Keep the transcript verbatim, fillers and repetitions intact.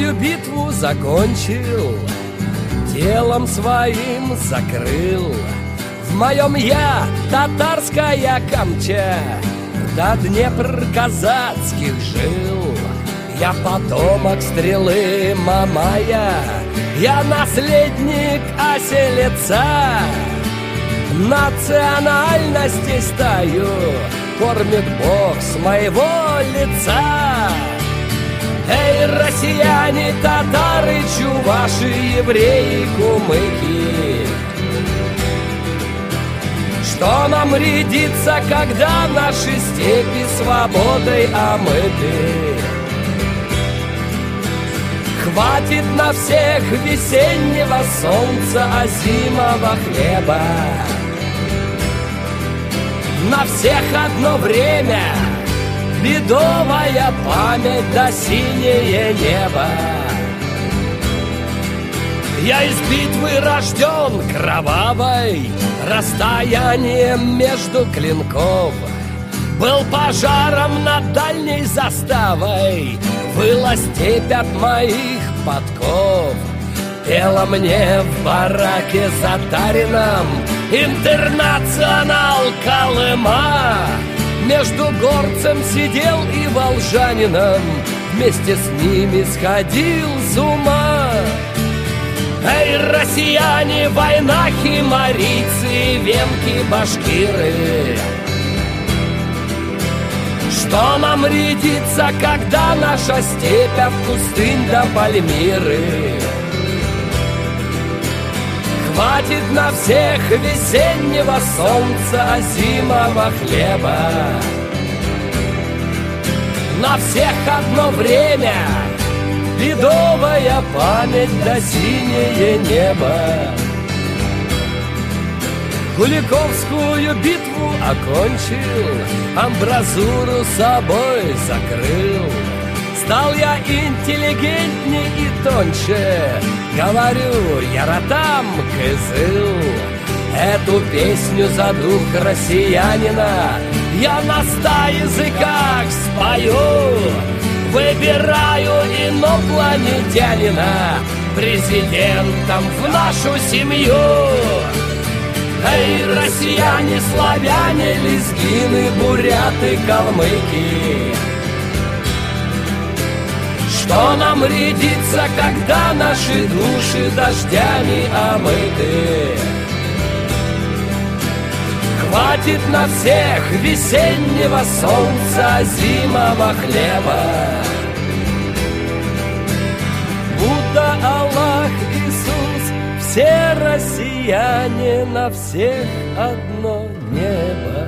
Курскую битву закончил, телом своим закрыл. В моем я татарская камча, до Днепр казацких жил. Я потомок стрелы Мамая, я наследник оселеца. Национальности стаю кормит Бог с моего лица. Эй, россияне, татары, чуваши, евреи, кумыки, что нам рядится, когда наши степи свободой омыты? Хватит на всех весеннего солнца, а зимового хлеба. На всех одно время, бедовая память да синее небо. Я из битвы рожден кровавой, расстоянием между клинков. Был пожаром над дальней заставой, выла степь от моих подков. Пела мне в бараке затарином Интернационал Колыма. Между горцем сидел и волжанином, вместе с ними сходил с ума. Эй, россияне, войнахи, марийцы, венки, башкиры, что нам рядится, когда наша степь от пустынь до Пальмиры? Хватит на всех весеннего солнца, а зимового хлеба. На всех одно время, бедовая память да синее небо. Куликовскую битву окончил, амбразуру собой закрыл. Стал я интеллигентней и тоньше, говорю, я ротам кызыл. Эту песню за дух россиянина я на ста языках спою. Выбираю инопланетянина президентом в нашу семью. Эй, россияне, славяне, лезгины, буряты, калмыки, что нам рядится, когда наши души дождями омыты? Хватит на всех весеннего солнца, зимового хлеба. Будда, Аллах, Иисус, все россияне, на всех одно небо.